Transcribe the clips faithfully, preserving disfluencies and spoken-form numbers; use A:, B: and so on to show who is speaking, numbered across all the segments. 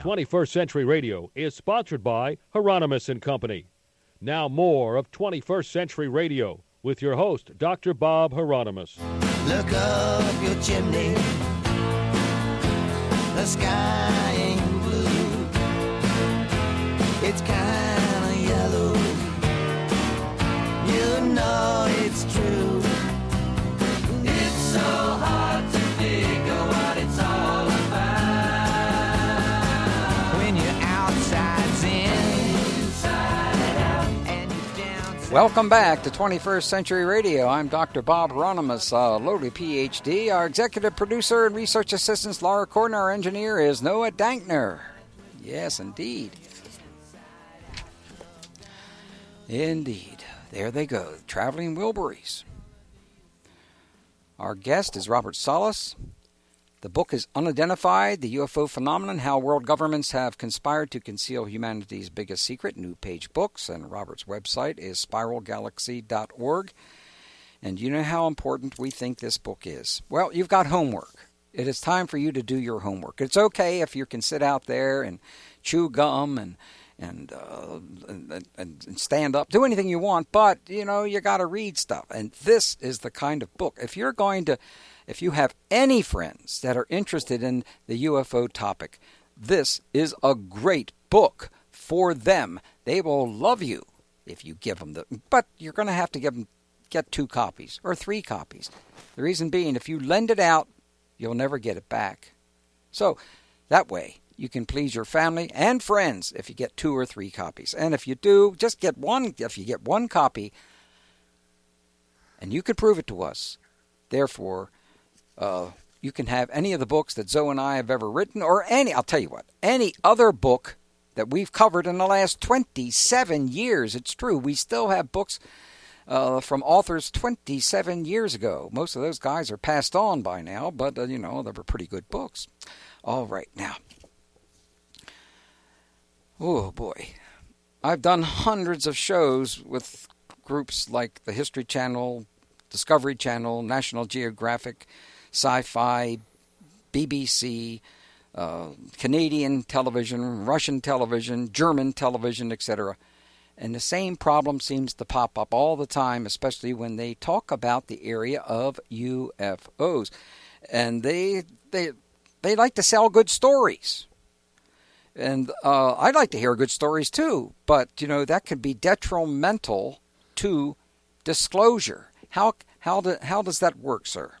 A: twenty-first Century Radio is sponsored by Hieronymus and Company. Now more of twenty-first Century Radio with your host, Doctor Bob Hieronymus.
B: Look up your chimney, the sky ain't blue, it's kind of yellow, you know it's true. It's so hard to figure what it's all about when you're outside's in, inside out, and you're down.
C: Welcome back to twenty-first Century Radio. I'm Doctor Bob Hieronymus, uh, loaded P H D. Our executive producer and research assistant, Laura Corden. Our engineer is Noah Dankner. Yes, indeed. Indeed. There they go, traveling Wilburys. Our guest is Robert Salas. The book is Unidentified, the U F O Phenomenon, How World Governments Have Conspired to Conceal Humanity's Biggest Secret, New Page Books, and Robert's website is spiral galaxy dot org. And you know how important we think this book is. Well, you've got homework. It is time for you to do your homework. It's okay if you can sit out there and chew gum and and, uh, and, and stand up, do anything you want, but, you know, you got to read stuff. And this is the kind of book. If you're going to, if you have any friends that are interested in the U F O topic, this is a great book for them. They will love you if you give them the, but you're going to have to give them, get two copies or three copies. The reason being, if you lend it out, you'll never get it back. So that way, you can please your family and friends if you get two or three copies. And if you do, just get one. If you get one copy, and you can prove it to us, therefore, uh, you can have any of the books that Zoe and I have ever written, or any, I'll tell you what, any other book that we've covered in the last twenty-seven years. It's true. We still have books uh, from authors twenty-seven years ago. Most of those guys are passed on by now, but, uh, you know, they were pretty good books. All right, now. Oh, boy. I've done hundreds of shows with groups like the History Channel, Discovery Channel, National Geographic, Sci-Fi, B B C, uh, Canadian television, Russian television, German television, et cetera. And the same problem seems to pop up all the time, especially when they talk about the area of U F Os. And they they they like to sell good stories. And uh, I'd like to hear good stories too, but, you know, that could be detrimental to disclosure. How how do, how does that work, sir?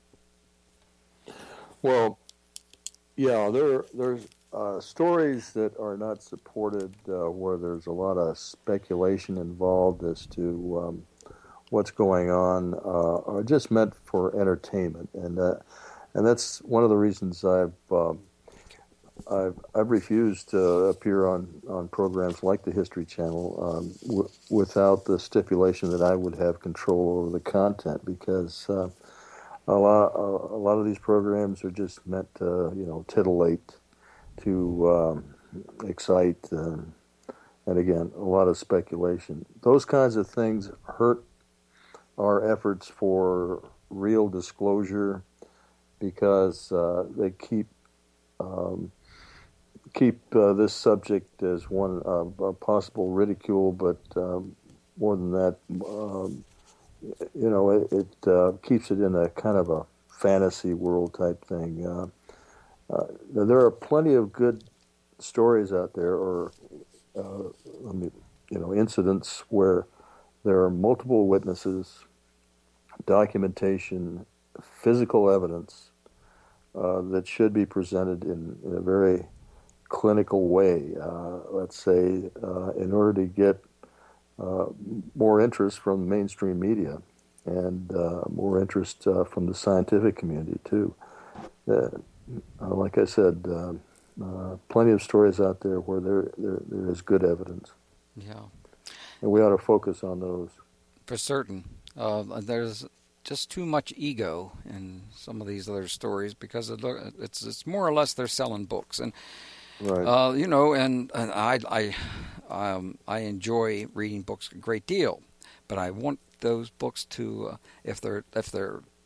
D: Well, yeah, there there's uh, stories that are not supported, uh, where there's a lot of speculation involved as to um, what's going on, uh, are just meant for entertainment, and uh, and that's one of the reasons I've. Um, I've, I've refused to appear on, on programs like the History Channel um, w- without the stipulation that I would have control over the content, because uh, a lot a, a lot of these programs are just meant to, you know, titillate, to um, excite, um, and again, a lot of speculation. Those kinds of things hurt our efforts for real disclosure, because uh, they keep um, keep uh, this subject as one of uh, possible ridicule, but um, more than that, um, you know, it, it uh, keeps it in a kind of a fantasy world type thing. Uh, uh, there are plenty of good stories out there, or uh, I mean, you know, incidents where there are multiple witnesses, documentation, physical evidence uh, that should be presented in, in a very clinical way, uh, let's say, uh, in order to get uh, more interest from mainstream media and uh, more interest uh, from the scientific community, too. Uh, uh, like I said, uh, uh, plenty of stories out there where there, there there is good evidence.
C: Yeah.
D: And we ought to focus on those.
C: For certain. Uh, there's just too much ego in some of these other stories, because it, it's it's more or less they're selling books. And
D: Right.
C: Uh, you know, and, and I I um, I enjoy reading books a great deal, but I want those books to, uh, if they're if they're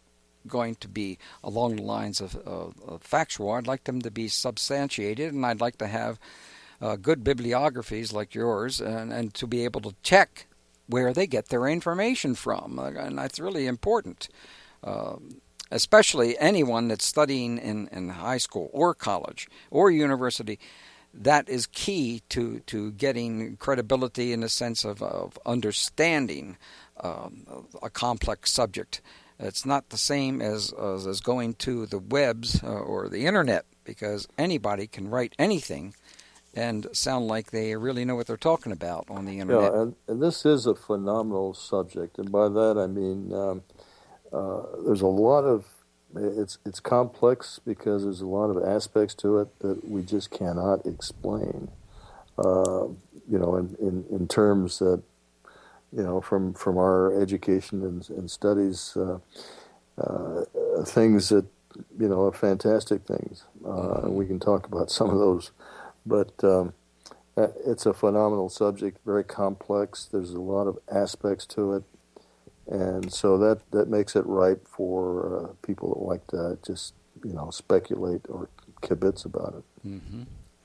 C: going to be along the lines of, uh, of factual. I'd like them to be substantiated, and I'd like to have uh, good bibliographies like yours, and, and to be able to check where they get their information from, uh, and that's really important. Uh, especially anyone that's studying in, in high school or college or university, that is key to, to getting credibility in the sense of, of understanding um, a complex subject. It's not the same as, as, as going to the webs uh, or the internet, because anybody can write anything and sound like they really know what they're talking about on the internet.
D: Yeah, and, and this is a phenomenal subject, and by that I mean um, uh, there's a lot of it's it's complex because there's a lot of aspects to it that we just cannot explain. Uh, you know, in, in, in terms that you know from from our education and, and studies, uh, uh, things that you know are fantastic things. Uh, and we can talk about some of those. But um, it's a phenomenal subject, very complex. There's a lot of aspects to it. And so that, that makes it ripe for uh, people that like to just, you know, speculate or kibitz about it.
C: Mm-hmm.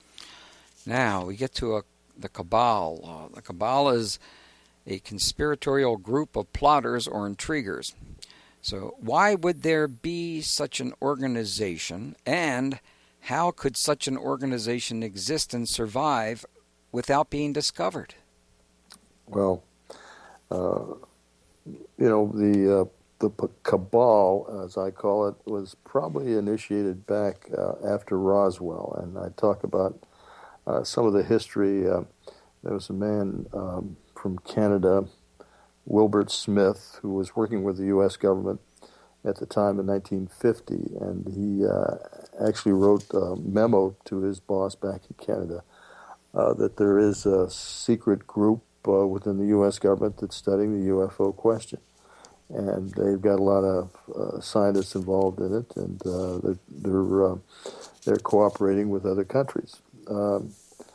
C: Now we get to a, the cabal. Uh, the cabal is a conspiratorial group of plotters or intriguers. So why would there be such an organization, and how could such an organization exist and survive without being discovered?
D: Well, uh, you know, the uh, the cabal, as I call it, was probably initiated back uh, after Roswell, and I talk about uh, some of the history. Uh, there was a man um, from Canada, Wilbert Smith, who was working with the U S government at the time in nineteen fifty, and he uh, actually wrote a memo to his boss back in Canada uh, that there is a secret group uh, within the U S government that's studying the U F O question. And they've got a lot of uh, scientists involved in it, and uh, they're they're, uh, they're cooperating with other countries. Um,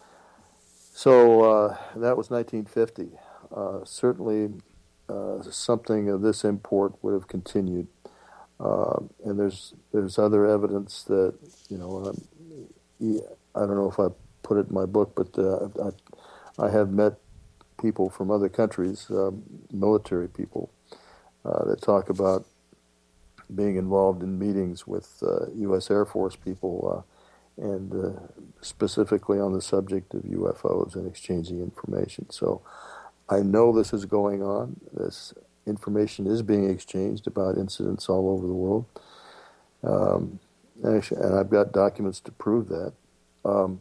D: so uh, that was nineteen fifty. Uh, certainly, uh, something of this import would have continued. Uh, and there's there's other evidence that, you know, um, yeah, I don't know if I put it in my book, but uh, I, I have met people from other countries, um, military people, uh, that talk about being involved in meetings with uh, U S Air Force people uh, and uh, specifically on the subject of U F Os and exchanging information. So I know this is going on. This information is being exchanged about incidents all over the world. Um, actually, and I've got documents to prove that. Um,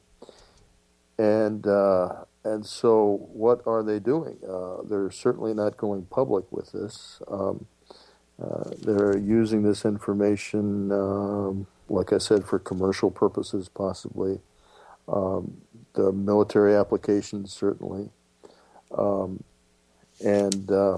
D: and uh, and so what are they doing? Uh, they're certainly not going public with this. Um, uh, they're using this information, um, like I said, for commercial purposes possibly. Um, the military applications certainly. Um, and... Uh,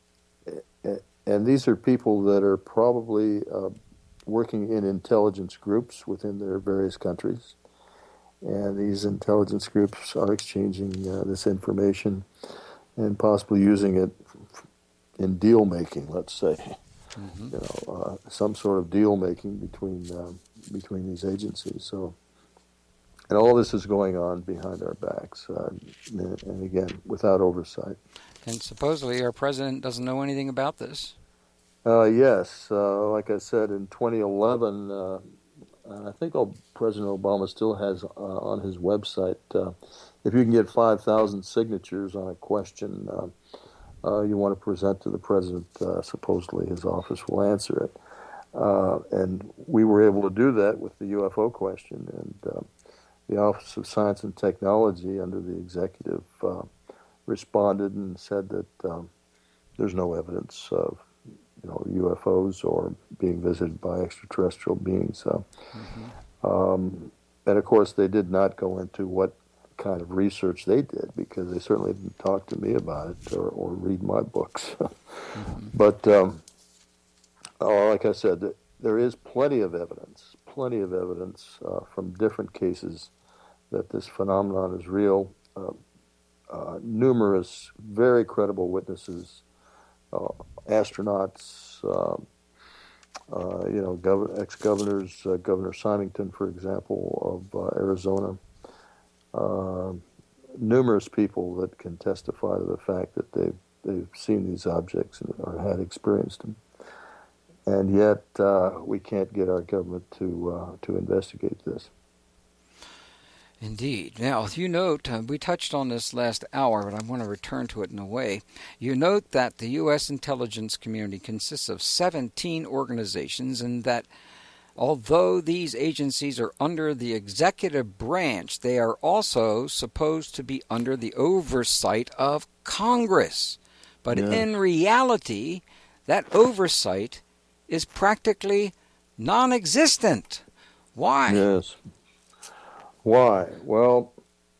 D: And these are people that are probably uh, working in intelligence groups within their various countries. And these intelligence groups are exchanging uh, this information and possibly using it in deal making, let's say. Mm-hmm. You know, uh, some sort of deal making between um, between these agencies. So, and all this is going on behind our backs, uh, and, and again, without oversight.
C: And supposedly our president doesn't know anything about this.
D: Uh, yes. Uh, like I said, in twenty eleven, uh, I think President Obama still has uh, on his website, uh, if you can get five thousand signatures on a question uh, uh, you want to present to the president, uh, supposedly his office will answer it. Uh, and we were able to do that with the U F O question. And uh, the Office of Science and Technology under the executive uh, responded and said that um, there's no evidence of, you know, U F Os or being visited by extraterrestrial beings. So, mm-hmm. um, and of course, they did not go into what kind of research they did, because they certainly didn't talk to me about it or, or read my books. mm-hmm. But um, uh, like I said, there is plenty of evidence, plenty of evidence uh, from different cases that this phenomenon is real. Uh, Uh, numerous very credible witnesses, uh, astronauts, uh, uh, you know, gov- ex-governors, uh, Governor Symington, for example, of uh, Arizona, uh, numerous people that can testify to the fact that they've they've seen these objects and, or had experienced them, and yet uh, we can't get our government to uh, to investigate this.
C: Indeed. Now, you note, uh, we touched on this last hour, but I want to return to it in a way. You note that the U S intelligence community consists of seventeen organizations, and that although these agencies are under the executive branch, they are also supposed to be under the oversight of Congress. But
D: Yeah.
C: in reality, that oversight is practically non-existent. Why?
D: Yes. Why? Well,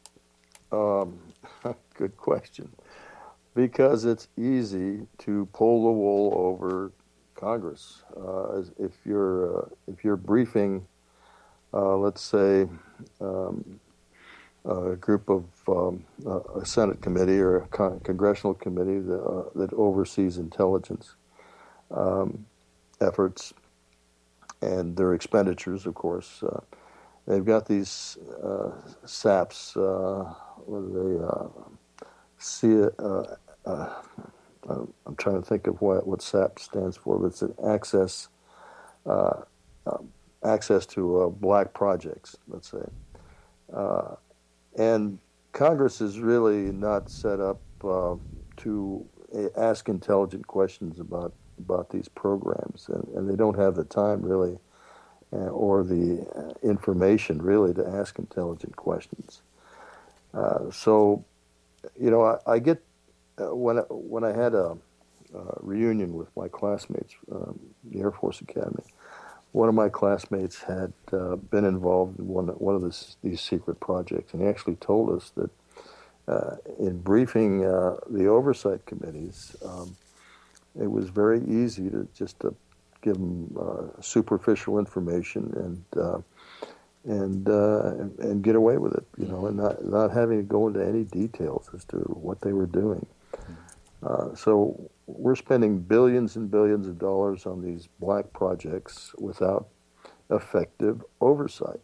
D: um, good question. Because it's easy to pull the wool over Congress. Uh, as- if you're uh, if you're briefing, uh, let's say, um, a group of um, a a Senate committee or a con- congressional committee that, uh, that oversees intelligence um, efforts and their expenditures, of course. Uh, They've got these uh, SAPs, uh, what do they uh, see? Uh, uh, I'm trying to think of what what SAP stands for, but it's an access uh, uh, access to uh, black projects, let's say. Uh, and Congress is really not set up uh, to ask intelligent questions about about these programs, and, and they don't have the time really. Uh, or the uh, information, really, to ask intelligent questions. Uh, so, you know, I, I get uh, when I, when I had a, a reunion with my classmates, um, the Air Force Academy. One of my classmates had uh, been involved in one one of this, these secret projects, and he actually told us that uh, in briefing uh, the oversight committees, um, it was very easy to just to give them uh, superficial information and uh, and, uh, and and get away with it, you know, and not not having to go into any details as to what they were doing. Uh, so we're spending billions and billions of dollars on these black projects without effective oversight,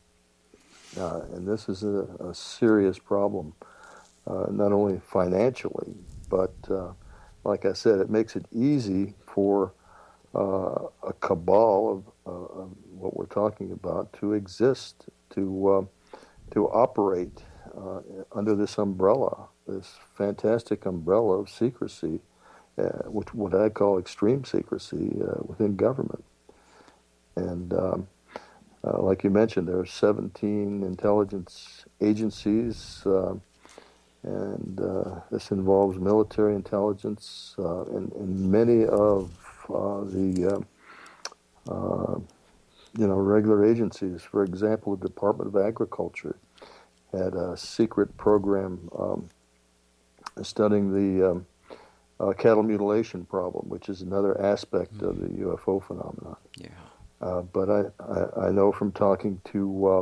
D: uh, and this is a, a serious problem, uh, not only financially, but uh, like I said, it makes it easy for Uh, a cabal of, uh, of what we're talking about to exist, to uh, to operate uh, under this umbrella, this fantastic umbrella of secrecy, uh, which what I call extreme secrecy uh, within government. And um, uh, like you mentioned, there are seventeen intelligence agencies, uh, and uh, this involves military intelligence, uh, and, and many of Uh, the uh, uh, you know regular agencies. For example, the Department of Agriculture had a secret program um, studying the um, uh, cattle mutilation problem, which is another aspect mm-hmm. of the U F O phenomenon.
C: Yeah.
D: Uh, but I, I, I know from talking to uh,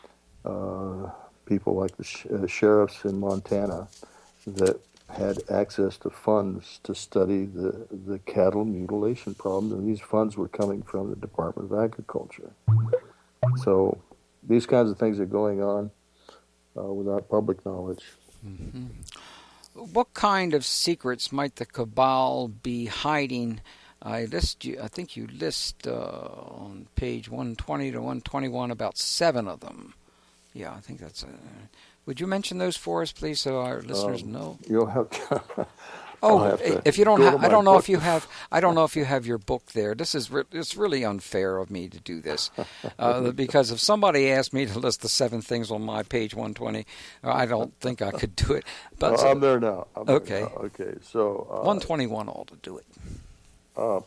D: uh, people like the sh- uh, sheriffs in Montana that had access to funds to study the, the cattle mutilation problem, and these funds were coming from the Department of Agriculture. So these kinds of things are going on uh, without public knowledge.
C: Mm-hmm. What kind of secrets might the cabal be hiding? I list you. I think you list uh, on page one twenty to one twenty-one about seven of them. Yeah, I think that's a... Would you mention those for us, please, so our listeners
D: um,
C: know?
D: You'll have to.
C: Oh,
D: have to
C: if you don't have, I don't know
D: book.
C: if you have. I don't know if you have your book there. This is re- it's really unfair of me to do this, uh, because if somebody asked me to list the seven things on my page one twenty, I don't think I could do it. But
D: well, I'm there now. I'm
C: okay,
D: there now. Okay, so uh,
C: one twenty-one ought to do it.
D: Uh,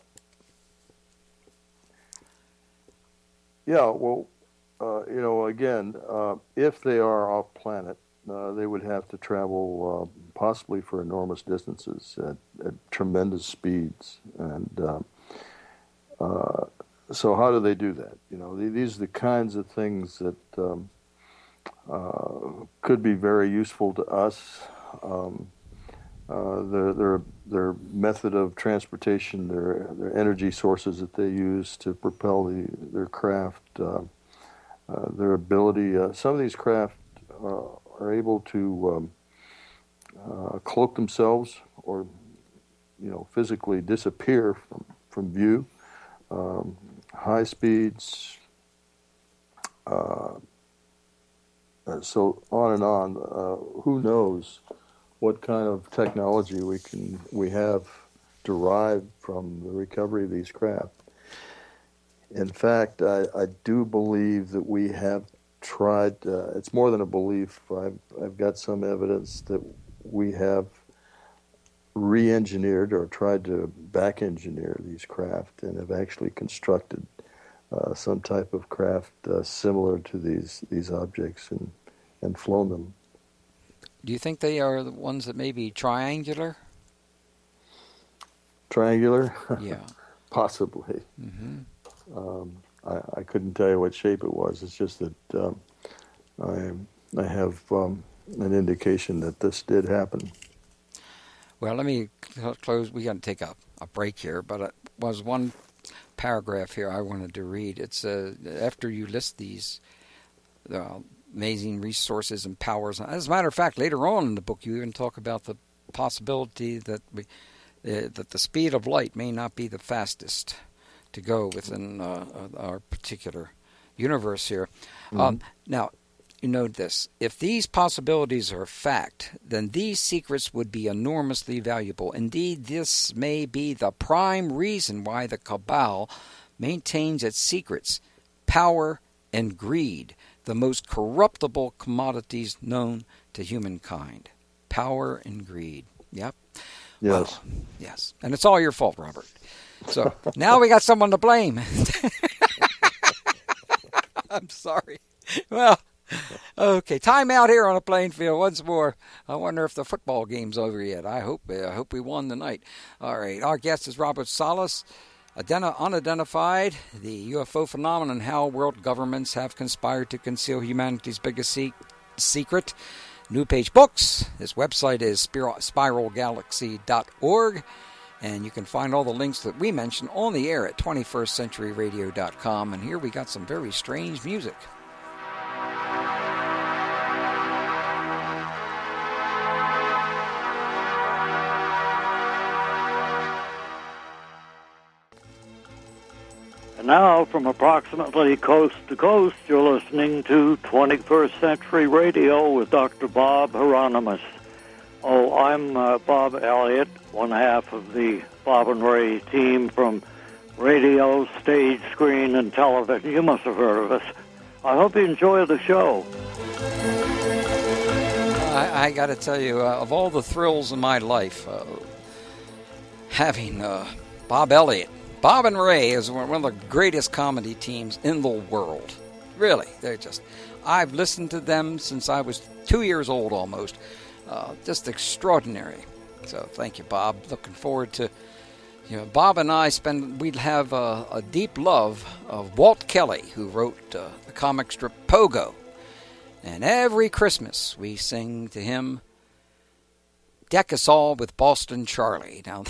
D: yeah, well. Uh, you know, again, uh, if they are off planet, uh, they would have to travel uh, possibly for enormous distances at, at tremendous speeds. And uh, uh, so how do they do that? You know, these are the kinds of things that um, uh, could be very useful to us. Um, uh, their their their method of transportation, their their energy sources that they use to propel the their craft, uh, uh, their ability. Uh, some of these craft uh, are able to um, uh, cloak themselves, or you know, physically disappear from from view. Um, high speeds. Uh, so on and on. Uh, who knows what kind of technology we can we have derived from the recovery of these craft. In fact, I, I do believe that we have tried. Uh, it's more than a belief. I've I've got some evidence that we have re-engineered or tried to back-engineer these craft and have actually constructed uh, some type of craft uh, similar to these these objects and and flown them.
C: Do you think they are the ones that may be triangular?
D: Triangular?
C: Yeah.
D: Possibly.
C: Mm-hmm.
D: Um, I, I couldn't tell you what shape it was. It's just that um, I I have um, an indication that this did happen.
C: Well, let me close. We got to take a, a break here, but it was one paragraph here I wanted to read. It's uh, after you list these uh, amazing resources and powers. As a matter of fact, later on in the book, you even talk about the possibility that we uh, that the speed of light may not be the fastest to go within uh, our particular universe here. Mm-hmm. Um, now, you note this. If these possibilities are a fact, then these secrets would be enormously valuable. Indeed, this may be the prime reason why the cabal maintains its secrets, power, and greed, the most corruptible commodities known to humankind. Power and greed. Yep.
D: Yes.
C: Well, yes. And it's all your fault, Robert. So now we got someone to blame. I'm sorry. Well, okay, time out here on a playing field once more. I wonder if the football game's over yet. I hope I hope we won tonight. All right, our guest is Robert Salas, Ident- unidentified, the U F O phenomenon, how world governments have conspired to conceal humanity's biggest se- secret. New Page Books. His website is spiral galaxy dot org. And you can find all the links that we mentioned on the air at twenty-first century radio dot com. And here we got some very strange music.
E: And now, from approximately coast to coast, you're listening to twenty-first Century Radio with Doctor Bob Hieronymus. Oh, I'm uh, Bob Elliott, one half of the Bob and Ray team from radio, stage, screen, and television. You must have heard of us. I hope you enjoy the show.
C: I, I got to tell you, uh, of all the thrills in my life, uh, having uh, Bob Elliott, Bob and Ray is one of the greatest comedy teams in the world. Really, they're just, I've listened to them since I was two years old almost. Uh, just extraordinary. So thank you, Bob. Looking forward to, you know, Bob and I spend, we'd have a, a deep love of Walt Kelly, who wrote uh, the comic strip Pogo. And every Christmas we sing to him, Deck Us All with Boston Charlie. Now,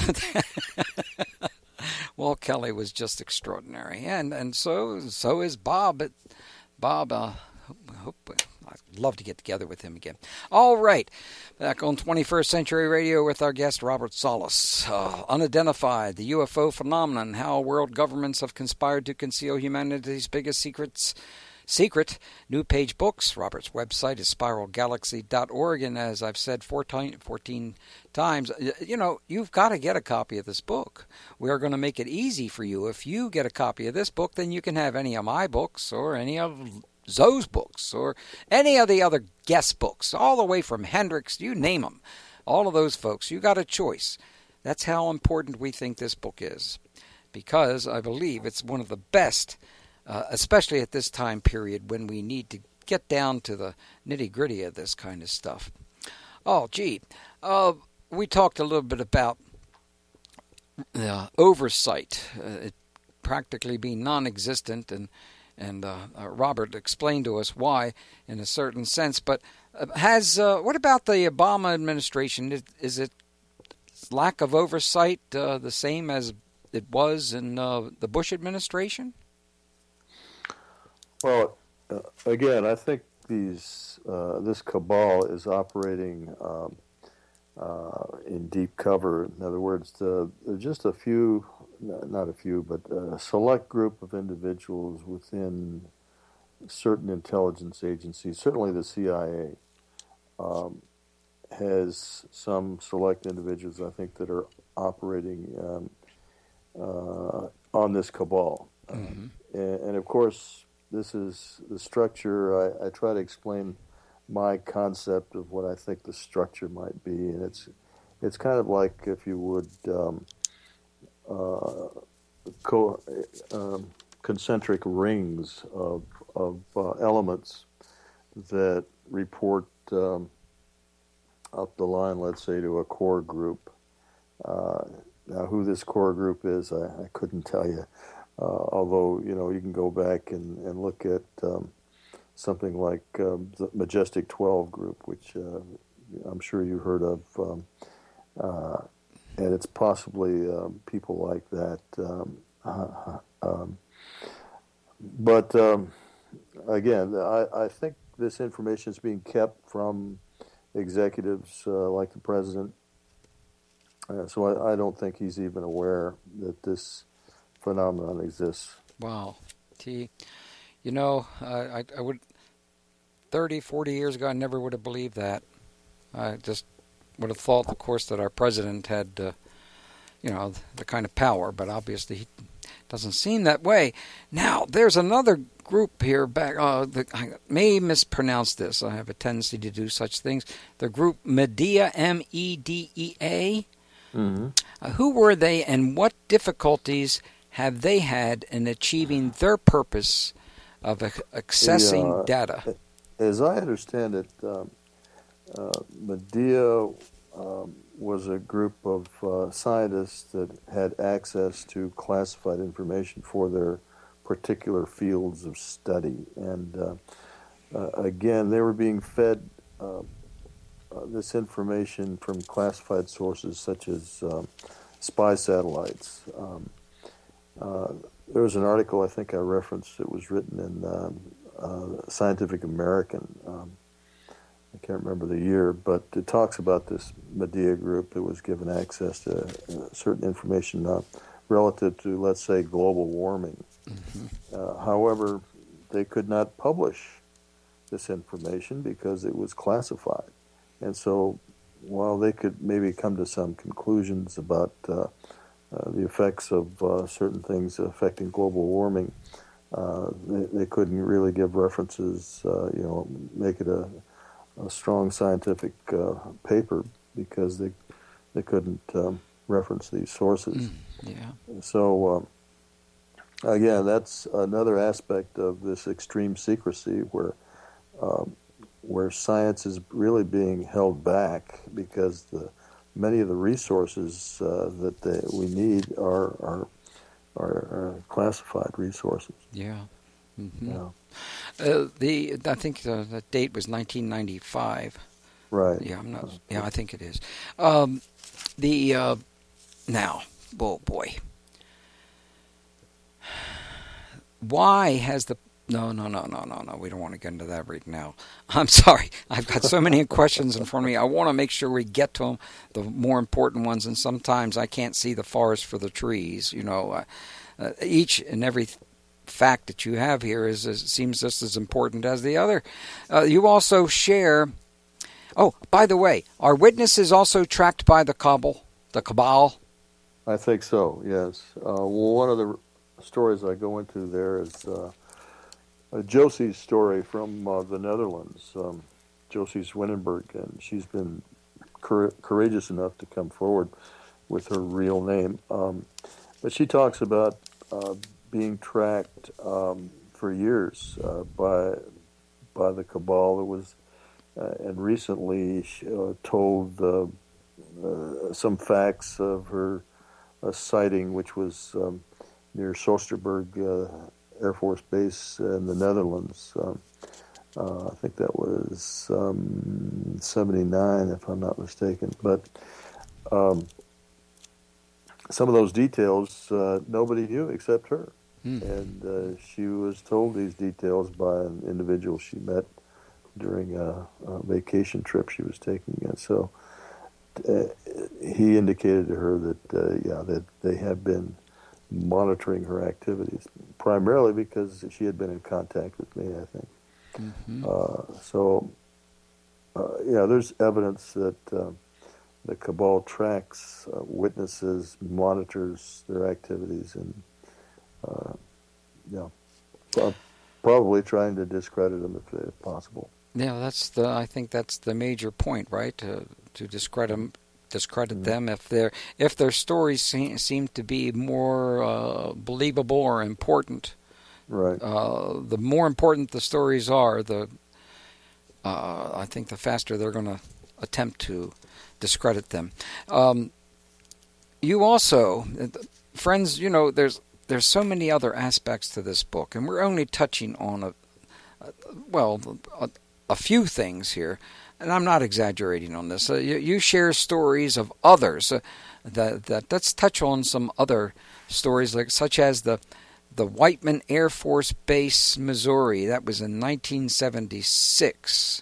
C: Walt Kelly was just extraordinary. And and so so is Bob. But Bob, uh, I hope, I'd love to get together with him again. All right. Back on twenty-first Century Radio with our guest, Robert Salas. Uh, unidentified, the U F O phenomenon, how world governments have conspired to conceal humanity's biggest secrets. Secret, New Page Books. Robert's website is spiral galaxy dot org. And as I've said fourteen, fourteen times, you know, you've got to get a copy of this book. We are going to make it easy for you. If you get a copy of this book, then you can have any of my books or any of Zoe's books or any of the other guest books, all the way from Hendricks, you name them. All of those folks, you got a choice. That's how important we think this book is, because I believe it's one of the best, uh, especially at this time period when we need to get down to the nitty-gritty of this kind of stuff. Oh, gee. Uh, we talked a little bit about uh, oversight, uh, it practically being non-existent, and And uh, uh, Robert explained to us why, in a certain sense. But uh, has uh, what about the Obama administration? Is, is it lack of oversight uh, the same as it was in uh, the Bush administration?
D: Well, uh, again, I think these uh, this cabal is operating um, uh, in deep cover. In other words, the, there are just a few, not a few, but a select group of individuals within certain intelligence agencies, certainly the C I A, um, has some select individuals, I think, that are operating um, uh, on this cabal. Mm-hmm. Uh, and, and, of course, this is the structure. I, I try to explain my concept of what I think the structure might be, and it's it's kind of like, if you would, um, uh, co- um, concentric rings of of uh, elements that report um, up the line, let's say, to a core group. Uh, now, who this core group is, I, I couldn't tell you. Uh, although, you know, you can go back and, and look at um, something like um, the Majestic twelve group, which uh, I'm sure you heard of. Um, uh, and it's possibly um, people like that. Um, uh, um, but, um, again, I, I think this information is being kept from executives uh, like the president. Uh, so I, I don't think he's even aware that this phenomenon exists.
C: Wow. T, you know, uh, I, I would, thirty, forty years ago, I never would have believed that. I just would have thought, of course, that our president had, uh, you know, the, the kind of power, but obviously he doesn't seem that way. Now, there's another group here back, uh, the, I may mispronounce this. I have a tendency to do such things. The group Medea, M E D E A. Mm-hmm. Uh, who were they, and what difficulties have they had in achieving their purpose of accessing
D: the, uh,
C: data?
D: As I understand it, um, uh, Medea um, was a group of uh, scientists that had access to classified information for their particular fields of study. And uh, uh, again, they were being fed uh, uh, this information from classified sources such as um, spy satellites. Um, uh, there was an article I think I referenced that was written in um, uh, Scientific American. Um, I can't remember the year, but it talks about this Medea group that was given access to uh, certain information uh, relative to, let's say, global warming. Mm-hmm. Uh, however, they could not publish this information because it was classified. And so while they could maybe come to some conclusions about uh, uh, the effects of uh, certain things affecting global warming, uh, they, they couldn't really give references, uh, you know, make it a, a strong scientific uh, paper because they they couldn't um, reference these sources.
C: Mm, yeah.
D: So, um, again, that's another aspect of this extreme secrecy where um, where science is really being held back because the many of the resources uh, that they, we need are are, are are classified resources.
C: Yeah. Mm-hmm.
D: Yeah.
C: Uh, the I think the, the date was nineteen ninety-five.
D: Right.
C: Yeah, I'm not. Yeah, I think it is. Um, the uh, now, oh boy, why has the no no no no no no? We don't want to get into that right now. I'm sorry. I've got so many questions in front of me. I want to make sure we get to them, the more important ones, and sometimes I can't see the forest for the trees. You know, uh, uh, each and every fact that you have here is, is seems just as important as the other. Uh, you also share. Oh, by the way, are witnesses also tracked by the cabal? The cabal?
D: I think so. Yes. Uh, well, one of the stories I go into there is uh, Josie's story from uh, the Netherlands. Um, Josie Swinnenberg, and she's been cor- courageous enough to come forward with her real name. Um, but she talks about uh, being tracked um, for years uh, by by the cabal. It was, uh, and recently uh, told uh, uh, some facts of her uh, sighting, which was um, near Soesterberg uh, Air Force Base in the Netherlands. Um, uh, I think that was um, seventy-nine, if I'm not mistaken. But um, some of those details uh, nobody knew except her.
C: Hmm.
D: And uh, she was told these details by an individual she met during a, a vacation trip she was taking. And so uh, he indicated to her that, uh, yeah, that they had been monitoring her activities, primarily because she had been in contact with me, I think.
C: Mm-hmm.
D: Uh, so, uh, yeah, there's evidence that uh, the cabal tracks uh, witnesses, monitors their activities, and uh, yeah, pro- probably trying to discredit them if, if possible.
C: Yeah, that's the. I think that's the major point, right? To to discredit them, discredit
D: Mm-hmm.
C: them if their if their stories seem, seem to be more uh, believable or important.
D: Right.
C: Uh, the more important the stories are, the uh, I think the faster they're going to attempt to discredit them. Um, you also, friends, you know, there's there's so many other aspects to this book, and we're only touching on a, a well, a, a few things here, and I'm not exaggerating on this. Uh, you, you share stories of others. Uh, that that let's touch on some other stories, like such as the. The Whiteman Air Force Base, Missouri. That was in nineteen seventy-six.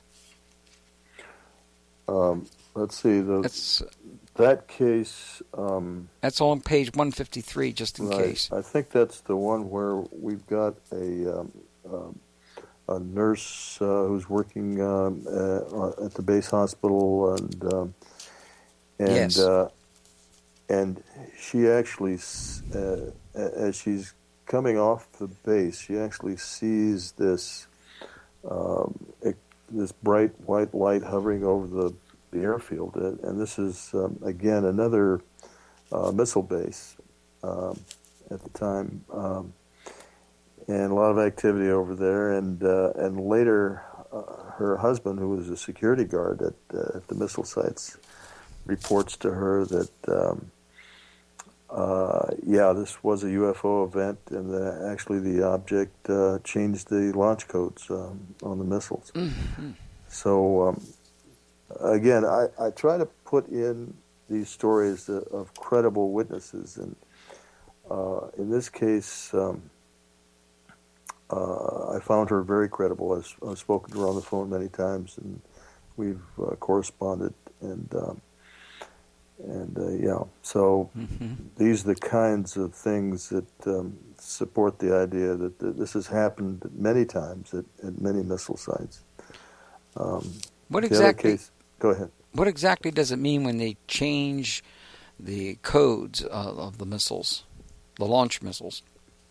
D: Um, let's see. The,
C: That's
D: that case. Um,
C: that's on page one fifty-three, just in
D: right,
C: case.
D: I think that's the one where we've got a um, um, a nurse uh, who's working um, uh, at the base hospital, and um, and
C: Yes.
D: uh, and she actually, uh, as she's coming off the base, she actually sees this um, it, this bright white light hovering over the, the airfield, and this is um, again another uh, missile base um, at the time, um, and a lot of activity over there. And uh, and later, uh, her husband, who was a security guard at uh, at the missile sites, reports to her that. Um, Uh, yeah, this was a U F O event, and the, actually the object uh, changed the launch codes um, on the missiles.
C: Mm-hmm.
D: So, um, again, I, I try to put in these stories of, of credible witnesses, and uh, in this case, um, uh, I found her very credible. I've, I've spoken to her on the phone many times, and we've uh, corresponded, and um, And, uh, yeah, so
C: Mm-hmm.
D: these are the kinds of things that um, support the idea that th- this has happened many times at, at many missile sites. Um,
C: What
D: the other
C: exactly?
D: case, go ahead.
C: What exactly does it mean when they change the codes uh, of the missiles, the launch missiles?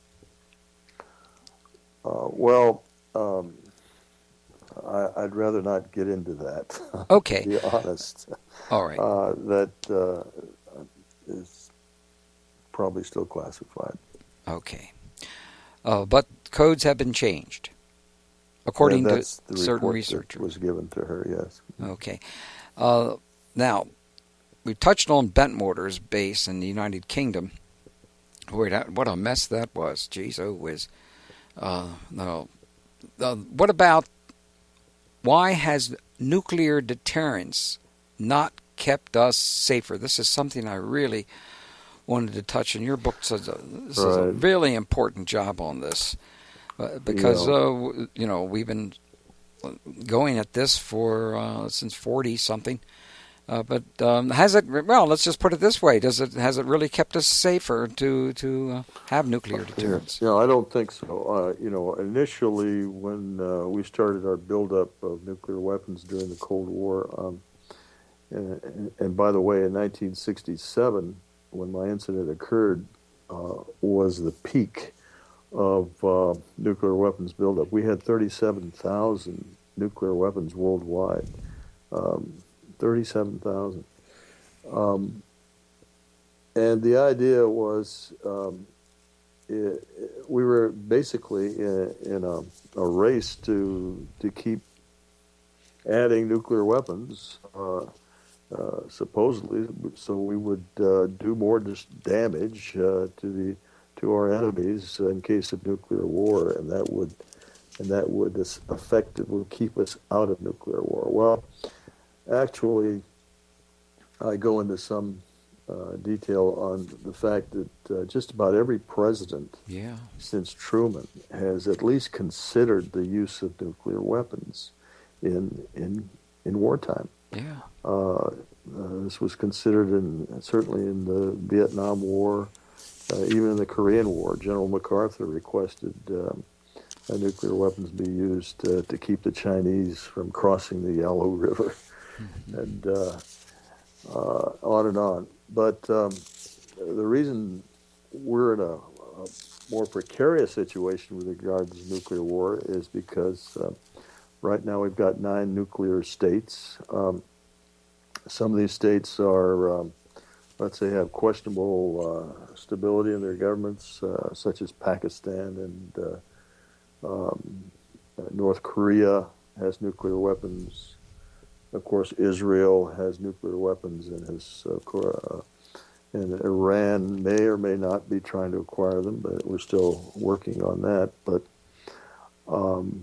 D: Uh, well, um, I, I'd rather not get into that.
C: Okay.
D: To be honest.
C: All right.
D: Uh, that uh, is probably still classified.
C: Okay. Uh, but codes have been changed, according
D: Yeah, that's
C: to
D: the
C: certain
D: report
C: researchers.
D: that was given to her, yes.
C: Okay. Uh, now, we touched on Bentwaters Base in the United Kingdom. Boy, that, what a mess that was. Jeez, oh whiz. Uh, no. Uh, what about, why has nuclear deterrence not kept us safer? This is something I really wanted to touch on. Your book says uh, this is a
D: Right.
C: really important job on this. Uh, because,
D: Yeah.
C: uh, w- you know, we've been going at this for uh, since forty-something. Uh, but um, has it? Well, let's just put it this way: Does it? Has it really kept us safer to to uh, have nuclear deterrence?
D: No, I don't think so. Uh, you know, initially when uh, we started our buildup of nuclear weapons during the Cold War, um, and, and, and by the way, in nineteen sixty-seven, when my incident occurred, uh, was the peak of uh, nuclear weapons buildup. We had thirty-seven thousand nuclear weapons worldwide. Um, thirty-seven thousand. Um, and the idea was um, it, we were basically in, in a, a race to to keep adding nuclear weapons, uh, uh, supposedly, so we would uh, do more dis- damage uh, to the to our enemies in case of nuclear war, and that would and that would effectively keep us out of nuclear war. Well, actually, I go into some uh, detail on the fact that uh, just about every president
C: Yeah.
D: since Truman has at least considered the use of nuclear weapons in in in wartime.
C: Yeah.
D: Uh, uh, this was considered in certainly in the Vietnam War, uh, even in the Korean War. General MacArthur requested um, uh, nuclear weapons be used uh, to keep the Chinese from crossing the Yalu River, mm-hmm. and uh, uh, on and on. But um, the reason we're in a, a more precarious situation with regards to nuclear war is because uh, right now we've got nine nuclear states. Um, some of these states are, um, let's say, have questionable uh, stability in their governments, uh, such as Pakistan and uh, um, North Korea has nuclear weapons. Of course, Israel has nuclear weapons, and has, uh, and Iran may or may not be trying to acquire them, but we're still working on that. But um,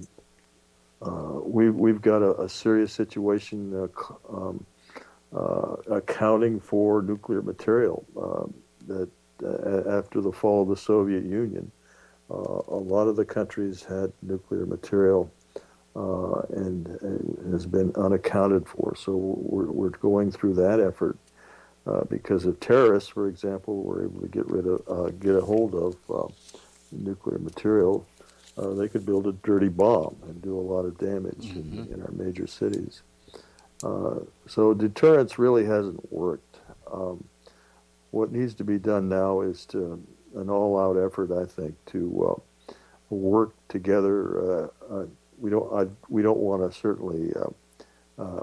D: uh, we, we've got a, a serious situation uh, um, uh, accounting for nuclear material uh, that uh, after the fall of the Soviet Union, uh, a lot of the countries had nuclear material Uh, and, and has been unaccounted for. So we're, we're going through that effort uh, because of terrorists, for example, were able to get rid of, uh, get a hold of uh, nuclear material. Uh, they could build a dirty bomb and do a lot of damage mm-hmm. in, in our major cities. Uh, so deterrence really hasn't worked. Um, what needs to be done now is to an all-out effort, I think, to uh, work together. Uh, uh, We don't. I, we don't want to certainly uh, uh,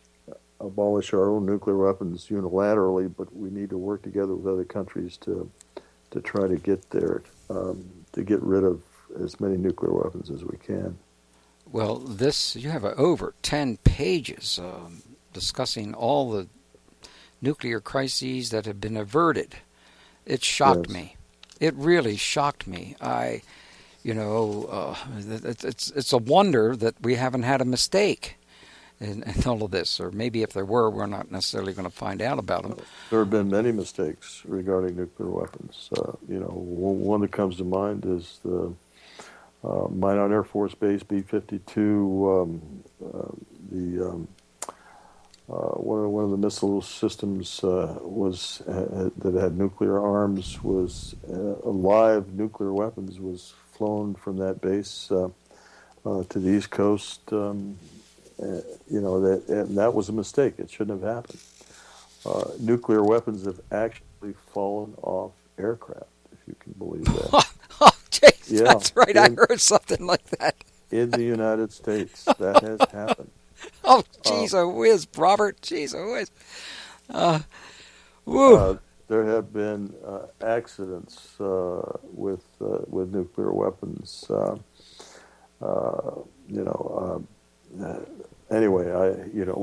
D: abolish our own nuclear weapons unilaterally, but we need to work together with other countries to to try to get there, um, to get rid of as many nuclear weapons as we can.
C: Well, this you have uh, over ten pages um, discussing all the nuclear crises that have been averted. It shocked
D: Yes.
C: me. It really shocked me. I. You know, uh, it's it's a wonder that we haven't had a mistake in, in all of this, or maybe if there were, we're not necessarily going to find out about them.
D: There have been many mistakes regarding nuclear weapons. Uh, you know, one that comes to mind is the uh, Minot Air Force Base B fifty-two. Um, uh, the um, uh, one of one of the missile systems uh, was uh, that had nuclear arms was uh, live nuclear weapons was flown from that base uh, uh, to the East Coast. Um, uh, you know, that and that was a mistake. It shouldn't have happened. Uh, nuclear weapons have actually fallen off aircraft, if you can believe that.
C: Oh, jeez,
D: Yeah,
C: that's right.
D: in,
C: I heard something like that.
D: In the United States, that has happened.
C: Oh, jeez, um, oh whiz, Robert, jeez, oh whiz. Uh, woo.
D: Uh, there have been uh, accidents uh, with uh, with nuclear weapons. Uh, uh, you know. Uh, anyway, I you know.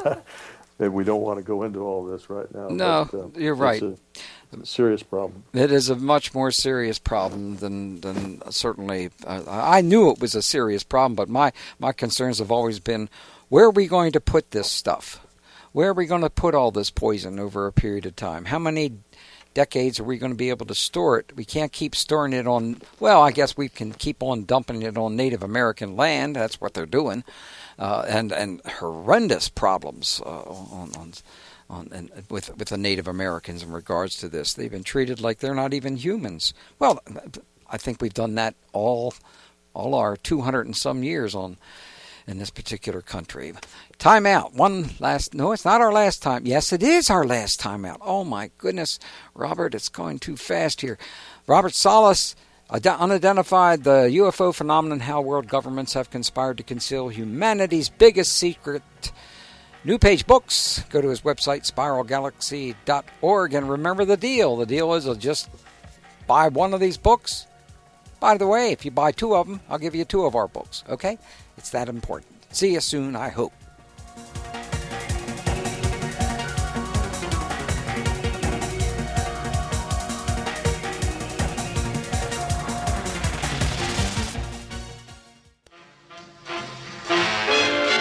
D: We don't want to go into all this right now.
C: No,
D: but, uh,
C: you're right.
D: It's a, a serious problem.
C: It is a much more serious problem than than certainly. Uh, I knew it was a serious problem, but my, my concerns have always been, where are we going to put this stuff? Where are we going to put all this poison over a period of time? How many decades are we going to be able to store it? We can't keep storing it on, well, I guess we can keep on dumping it on Native American land. That's what they're doing. Uh, and, and horrendous problems uh, on, on, on and with, with the Native Americans in regards to this. They've been treated like they're not even humans. Well, I think we've done that all, all our two hundred and some years on in this particular country. Time out. One last, no, it's not our last time. Yes, it is our last time out. Oh, my goodness, Robert, it's going too fast here. Robert Salas, unidentified, the U F O phenomenon, how world governments have conspired to conceal humanity's biggest secret. New Page Books. Go to his website, spiral galaxy dot org, and remember the deal. The deal is just buy one of these books. By the way, if you buy two of them, I'll give you two of our books, okay? It's that important. See you soon, I hope.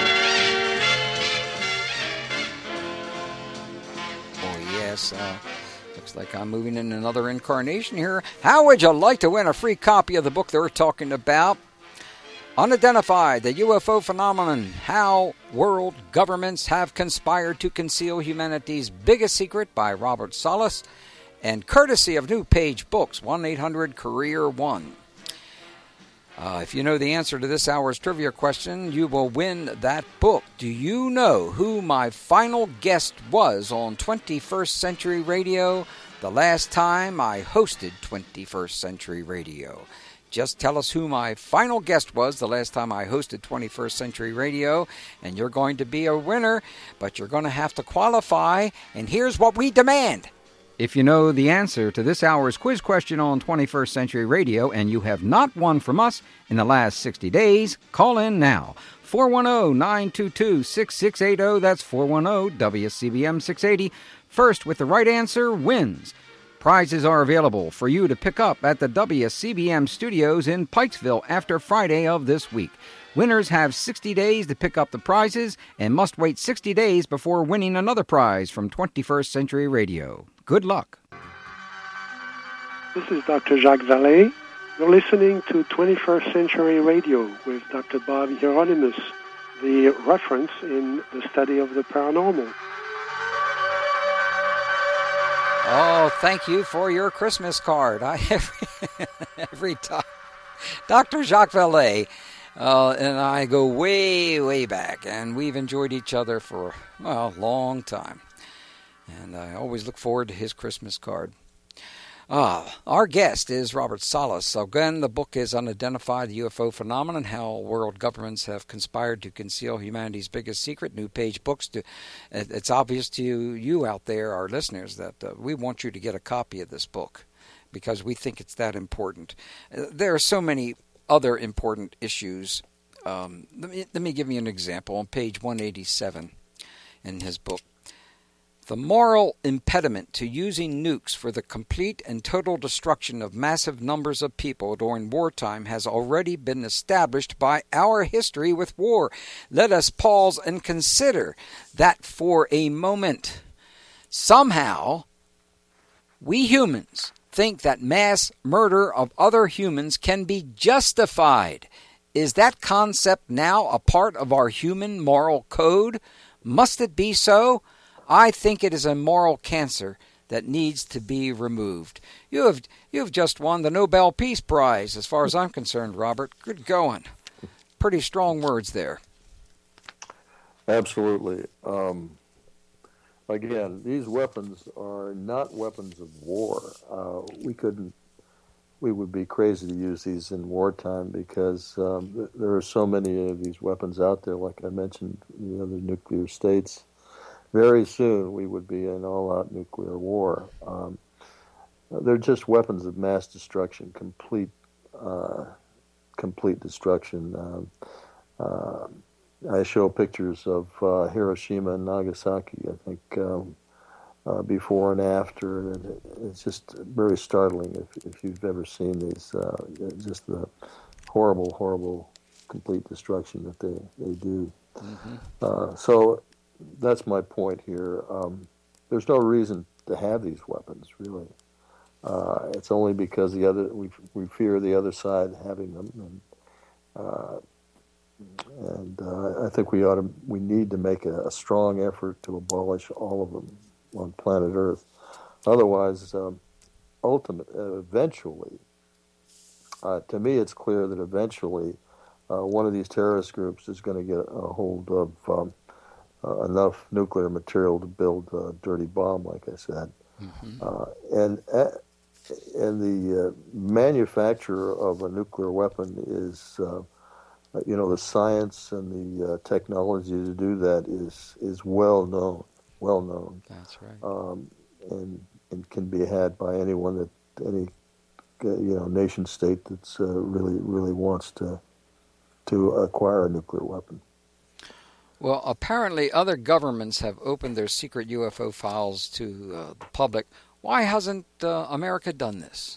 C: Oh, yes. Uh, Looks like I'm moving in another incarnation here. How would you like to win a free copy of the book they're talking about? Unidentified, the U F O Phenomenon, How World Governments Have Conspired to Conceal Humanity's Biggest Secret by Robert Salas, and courtesy of New Page Books, one eight hundred career one. Uh, if you know the answer to this hour's trivia question, you will win that book. Do you know who my final guest was on twenty-first Century Radio the last time I hosted twenty-first Century Radio? Just tell us who my final guest was the last time I hosted twenty-first Century Radio, and you're going to be a winner, but you're going to have to qualify, and here's what we demand. If you know the answer to this hour's quiz question on twenty-first Century Radio and you have not won from us in the last sixty days, call in now. four one zero, nine two two, six six eight zero. That's four one zero, W C B M six eighty. First with the right answer wins. Prizes are available for you to pick up at the W C B M studios in Pikesville after Friday of this week. Winners have sixty days to pick up the prizes and must wait sixty days before winning another prize from twenty-first Century Radio. Good luck.
F: This is Doctor Jacques Vallée. You're listening to twenty-first Century Radio with Doctor Bob Hieronymus, the reference in the study of the paranormal.
C: Oh, thank you for your Christmas card. I every, every time. Doctor Jacques Vallée uh, and I go way, way back, and we've enjoyed each other for, well, a long time. And I always look forward to his Christmas card. Ah, our guest is Robert Salas. Again, the book is Unidentified, the U F O Phenomenon, How World Governments Have Conspired to Conceal Humanity's Biggest Secret. New Page Books. To, it's obvious to you, you out there, our listeners, that uh, we want you to get a copy of this book because we think it's that important. Uh, there are so many other important issues. Um, let me, let me give you an example. On page one eighty-seven in his book, the moral impediment to using nukes for the complete and total destruction of massive numbers of people during wartime has already been established by our history with war. Let us pause and consider that for a moment. Somehow, we humans think that mass murder of other humans can be justified. Is that concept now a part of our human moral code? Must it be so? I think it is a moral cancer that needs to be removed. You have you have just won the Nobel Peace Prize, as far as I'm concerned, Robert. Good going. Pretty strong words there.
D: Absolutely. Um, again, these weapons are not weapons of war. Uh, we couldn't. We would be crazy to use these in wartime because um, there are so many of these weapons out there. Like I mentioned, the other nuclear states. Very soon we would be in all-out nuclear war. Um, they're just weapons of mass destruction, complete, uh, complete destruction. Um, uh, I show pictures of uh, Hiroshima and Nagasaki. I think um, uh, before and after, and it, it's just very startling if, if you've ever seen these. Uh, just the horrible, horrible, complete destruction that they they do. Mm-hmm. Uh, so. That's my point here. Um, there's no reason to have these weapons, really. Uh, it's only because the other we we fear the other side having them, and uh, and uh, I think we ought to we need to make a, a strong effort to abolish all of them on planet Earth. Otherwise, um, ultimate uh, eventually, uh, to me, it's clear that eventually uh, one of these terrorist groups is going to get a hold of. Um, Uh, enough nuclear material to build a dirty bomb, like I said. Mm-hmm. Uh, and uh, and the uh, manufacturer of a nuclear weapon is, uh, you know, the science and the uh, technology to do that is is well known, well known.
C: That's right.
D: Um, and and can be had by anyone that any uh, you know nation state that's uh, really really wants to to acquire a nuclear weapon.
C: Well, apparently other governments have opened their secret U F O files to uh, the public. Why hasn't uh, America done this?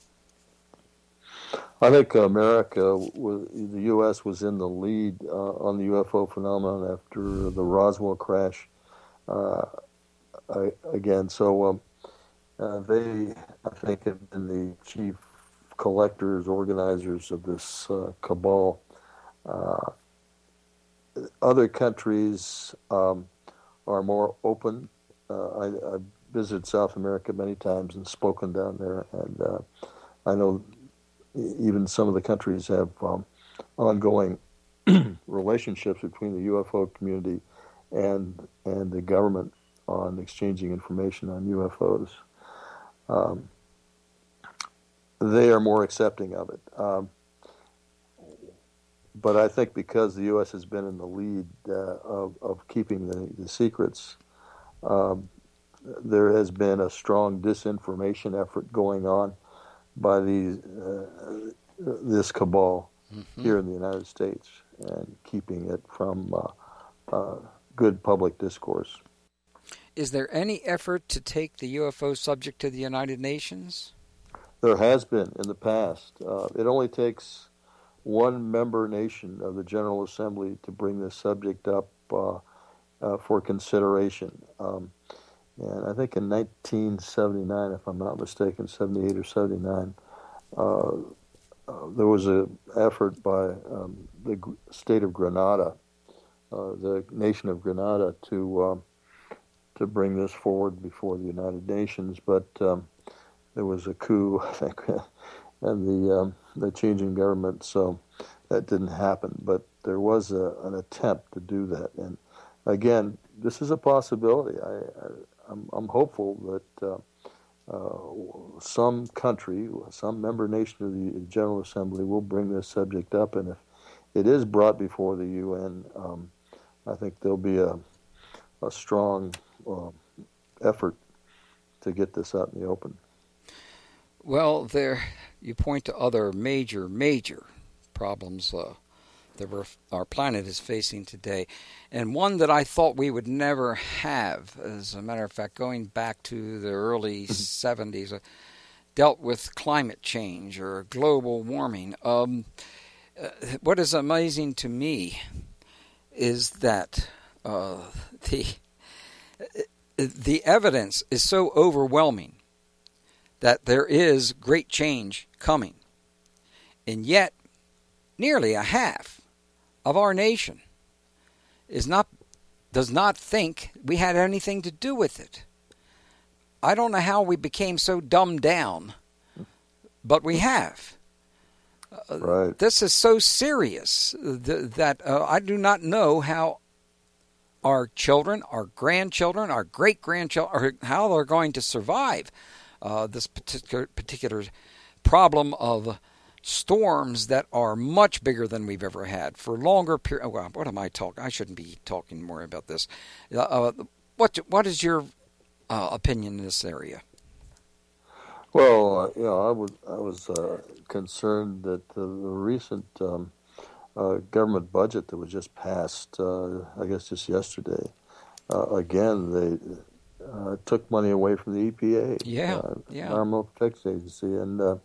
D: I think America, was, the U S was in the lead uh, on the U F O phenomenon after the Roswell crash. Uh, I, again, so um, Uh, they, I think, have been the chief collectors, organizers of this uh, cabal. Uh, other countries um, are more open. Uh, I, I visited South America many times and spoken down there, and uh, I know even some of the countries have um, ongoing relationships between the U F O community and and the government on exchanging information on U F Os. Um, they are more accepting of it. Um, but I think because the U S has been in the lead uh, of, of keeping the, the secrets, um, there has been a strong disinformation effort going on by these, uh, this cabal mm-hmm. here in the United States and keeping it from uh, uh, good public discourse.
C: Is there any effort to take the U F O subject to the United Nations?
D: There has been in the past. Uh, it only takes one member nation of the General Assembly to bring this subject up uh, uh, for consideration. Um, and I think in nineteen seventy-nine, if I'm not mistaken, seventy-eight or seventy-nine, uh, uh, there was an effort by um, the state of Grenada, uh, the nation of Grenada, to um, to bring this forward before the United Nations, but um, there was a coup, I think, and the um, the changing government, so that didn't happen. But there was a, an attempt to do that, and again, this is a possibility. I, I I'm, I'm hopeful that uh, uh, some country, some member nation of the General Assembly will bring this subject up, and if it is brought before the U N, um, I think there'll be a a strong uh, effort to get this out in the open.
C: Well, there you point to other major, major problems uh, that we're, our planet is facing today, and one that I thought we would never have, as a matter of fact, going back to the early seventies, uh, dealt with climate change or global warming. Um, uh, what is amazing to me is that uh, the the evidence is so overwhelming that there is great change coming. And yet, nearly a half of our nation is not does not think we had anything to do with it. I don't know how we became so dumbed down, but we have. Uh,
D: right.
C: This is so serious th- that uh, I do not know how our children, our grandchildren, our great-grandchildren, how they're going to survive uh, this particular, particular problem of storms that are much bigger than we've ever had for longer period. Well, what am I talking? I shouldn't be talking more about this. Uh, what What is your uh, opinion in this area?
D: Well, uh, you know, I was I was uh, concerned that uh, the recent um, uh, government budget that was just passed, uh, I guess just yesterday, uh, again they uh, took money away from the E P A,
C: yeah,
D: uh,
C: yeah.
D: Environmental Protection Agency, and uh,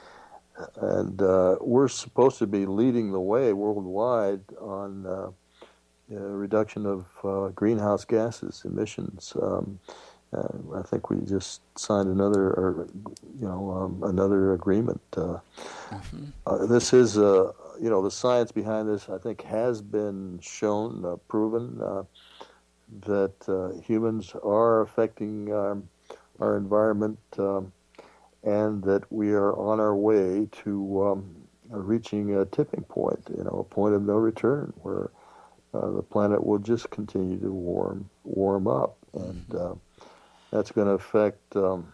D: and uh, we're supposed to be leading the way worldwide on uh, uh, reduction of uh, greenhouse gases emissions. Um, Uh, I think we just signed another, or, you know, um, another agreement. Uh, mm-hmm. uh, this is, uh, you know, the science behind this, I think, has been shown, uh, proven uh, that uh, humans are affecting um, our environment, um, and that we are on our way to um, reaching a tipping point, you know, a point of no return, where uh, the planet will just continue to warm, warm up, and uh, that's going to affect um,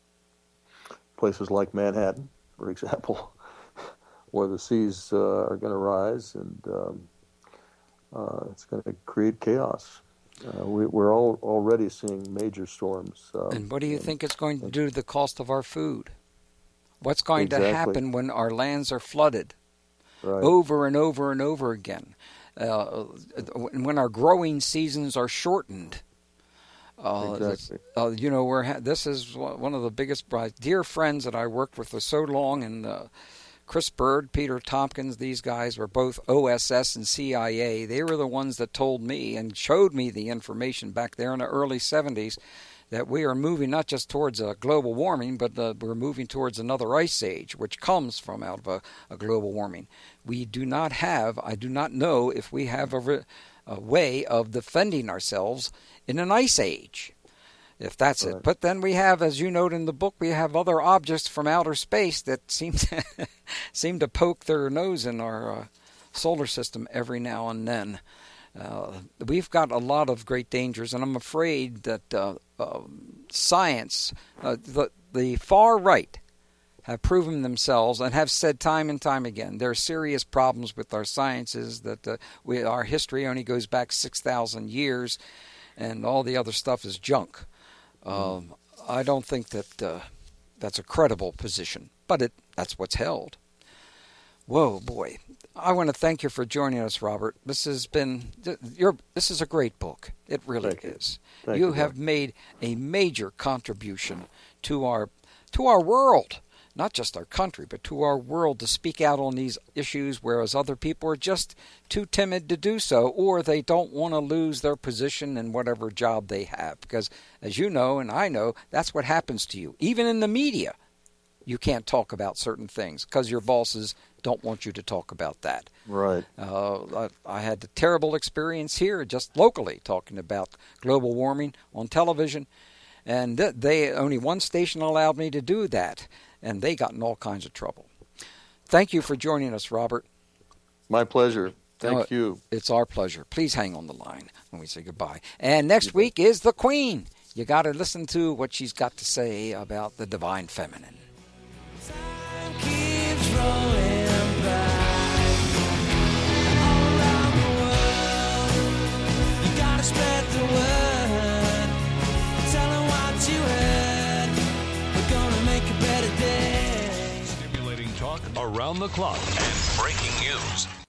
D: places like Manhattan, for example, where the seas uh, are going to rise, and um, uh, it's going to create chaos. Uh, we, we're all already seeing major storms. Um,
C: and what do you
D: and,
C: think it's going to do to the cost of our food? What's going
D: exactly.
C: to happen when our lands are flooded
D: right.
C: over and over and over again? Uh, when our growing seasons are shortened? Uh,
D: exactly.
C: uh, you know, we're ha- this is one of the biggest, dear friends that I worked with for so long, and uh, Chris Bird, Peter Tompkins, these guys were both O S S and C I A. They were the ones that told me and showed me the information back there in the early seventies that we are moving not just towards a global warming, but uh, we're moving towards another ice age, which comes from out of a, a global warming. We do not have, I do not know if we have a, a way of defending ourselves in an ice age, if that's
D: Right.
C: it. But then we have, as you note in the book, we have other objects from outer space that seem to, seem to poke their nose in our uh, solar system every now and then. Uh, we've got a lot of great dangers, and I'm afraid that uh, uh, science, uh, the, the far right, have proven themselves and have said time and time again there are serious problems with our sciences, that uh, we, our history only goes back six thousand years, and all the other stuff is junk. Um, I don't think that uh, that's a credible position, but it that's what's held. Whoa, boy. I want to thank you for joining us, Robert. This has been your. This is a great book. It really
D: Thank you.
C: is.
D: Thank
C: you
D: you,
C: have
D: Doc.
C: made a major contribution to our to our world, not just our country, but to our world, to speak out on these issues, whereas other people are just too timid to do so, or they don't want to lose their position in whatever job they have. Because, as you know and I know, that's what happens to you. Even in the media, you can't talk about certain things because your bosses don't want you to talk about that.
D: Right.
C: Uh, I, I had a terrible experience here just locally talking about global warming on television, and th- they only one station allowed me to do that, and they got in all kinds of trouble. Thank you for joining us, Robert.
D: My pleasure. Thank
C: Uh,
D: you.
C: It's our pleasure. Please hang on the line when we say goodbye. And next week is the Queen. You got to listen to what she's got to say about the divine feminine.
B: Time keeps rolling by. All around the world, you gotta spread the word. Tell them what you heard. We're gonna make a better day.
A: Stimulating talk around the clock and breaking news.